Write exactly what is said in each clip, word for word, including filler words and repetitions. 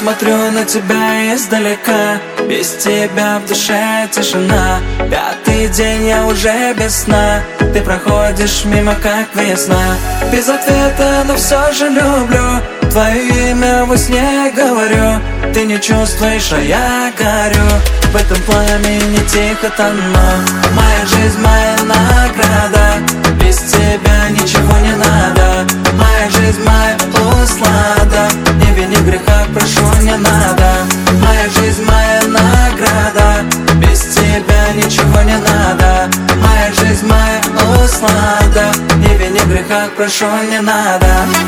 смотрю на тебя издалека, без тебя в душе тишина. Пятый день я уже без сна, ты проходишь мимо как весна. Без ответа, но все же люблю, твое имя во сне говорю. Ты не чувствуешь, а я горю, в этом пламени тихо тону. Моя жизнь, моя награда, без тебя ничего не надо. Моя жизнь, моя услада, не вини в грехах, прошу, не надо. Моя жизнь, моя награда, без тебя ничего не надо. Моя жизнь, моя услада, не вини в грехах, прошу, не надо.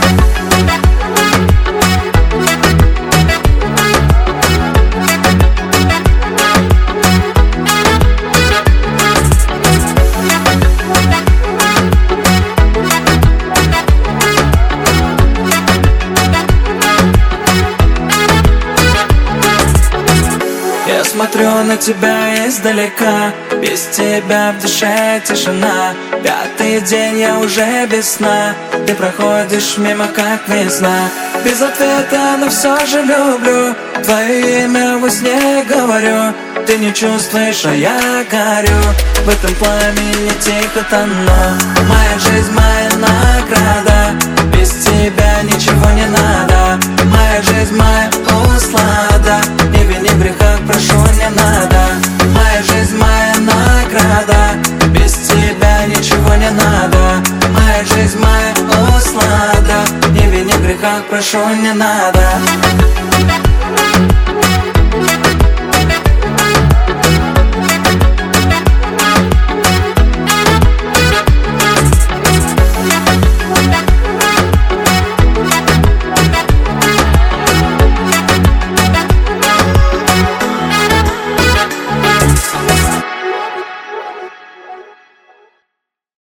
Я смотрю на тебя издалека, без тебя в душе тишина. Пятый день я уже без сна, ты проходишь мимо как весна. Без ответа, но все же люблю, твое имя во сне говорю. Ты не чувствуешь, а я горю, в этом пламени тихо тону. Моя жизнь, моя награда, без тебя ничего не надо. Моя жизнь, моя услада, не вини в грехах, прошу, не надо. Моя жизнь, моя награда, без тебя ничего не надо. Моя жизнь, моя услада, не вини в грехах, прошу, не надо.